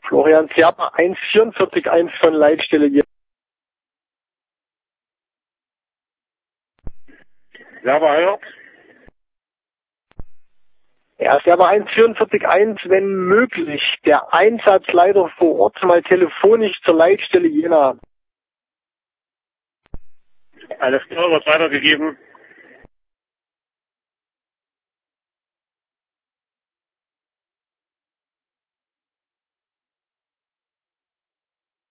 Florian Serber 144.1 von Leitstelle Jena. Serber hört. Ja, Serber 144.1, wenn möglich, der Einsatzleiter vor Ort mal telefonisch zur Leitstelle Jena. Alles klar, wird weitergegeben.